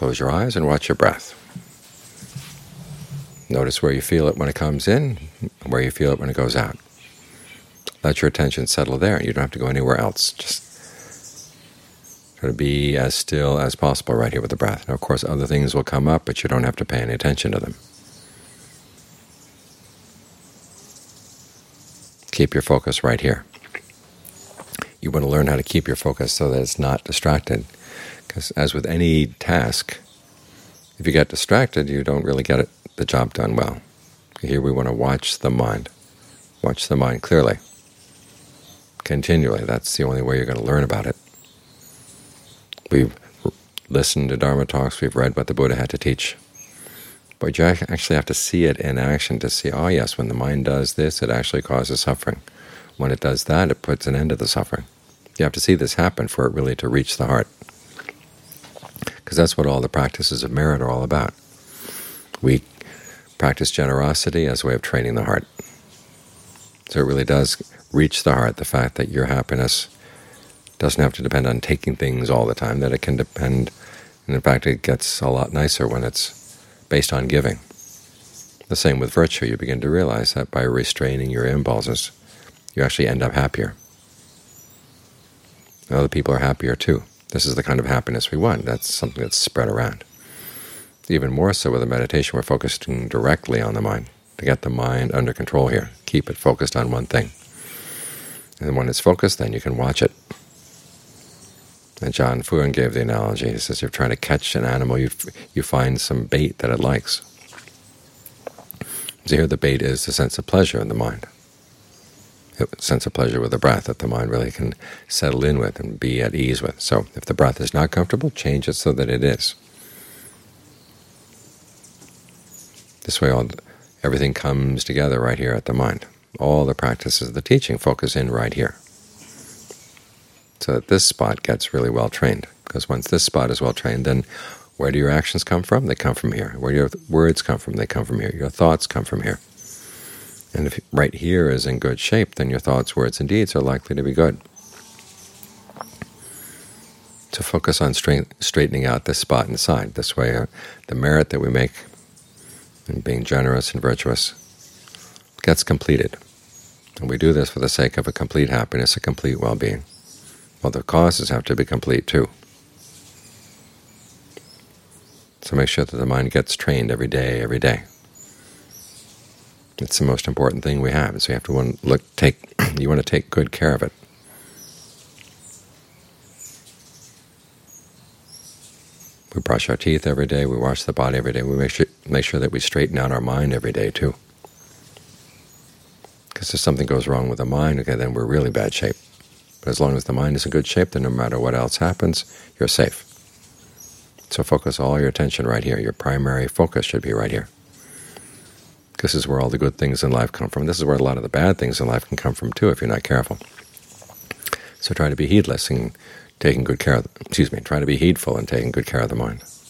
close your eyes and watch your breath. Notice where you feel it when it comes in, and where you feel it when it goes out. Let your attention settle there. You don't have to go anywhere else. Just try to be as still as possible right here with the breath. Now, of course, other things will come up, but you don't have to pay any attention to them. Keep your focus right here. You want to learn how to keep your focus so that it's not distracted. Because as with any task, if you get distracted, you don't really get the job done well. Here we want to watch the mind. Watch the mind clearly, continually. That's the only way you're going to learn about it. We've listened to Dharma talks, we've read what the Buddha had to teach. But you actually have to see it in action to see, oh yes, when the mind does this, it actually causes suffering. When it does that, it puts an end to the suffering. You have to see this happen for it really to reach the heart. Because that's what all the practices of merit are all about. We practice generosity as a way of training the heart. So it really does reach the heart, the fact that your happiness doesn't have to depend on taking things all the time, that it can depend, and in fact it gets a lot nicer when it's based on giving. The same with virtue. You begin to realize that by restraining your impulses, you actually end up happier. And other people are happier too. This is the kind of happiness we want. That's something that's spread around. Even more so with a meditation, we're focusing directly on the mind, to get the mind under control here. Keep it focused on one thing. And when it's focused, then you can watch it. And John Fuan gave the analogy. He says you're trying to catch an animal, you find some bait that it likes. So here the bait is the sense of pleasure in the mind. A sense of pleasure with the breath that the mind really can settle in with and be at ease with. So if the breath is not comfortable, change it so that it is. This way everything comes together right here at the mind. All the practices of the teaching focus in right here. So that this spot gets really well trained. Because once this spot is well trained, then where do your actions come from? They come from here. Where do your words come from? They come from here. Your thoughts come from here. And if right here is in good shape, then your thoughts, words, and deeds are likely to be good. So focus on straightening out this spot inside. This way the merit that we make in being generous and virtuous gets completed. And we do this for the sake of a complete happiness, a complete well-being. Well, the causes have to be complete too. So make sure that the mind gets trained every day, every day. It's the most important thing we have. So you have to you want to take good care of it. We brush our teeth every day. We wash the body every day. We make sure that we straighten out our mind every day too. Because if something goes wrong with the mind, okay, then we're really bad shape. But as long as the mind is in good shape, then no matter what else happens, you're safe. So focus all your attention right here. Your primary focus should be right here. This is where all the good things in life come from. This is where a lot of the bad things in life can come from too if you're not careful. So try to be heedless and taking good care of try to be heedful and taking good care of the mind.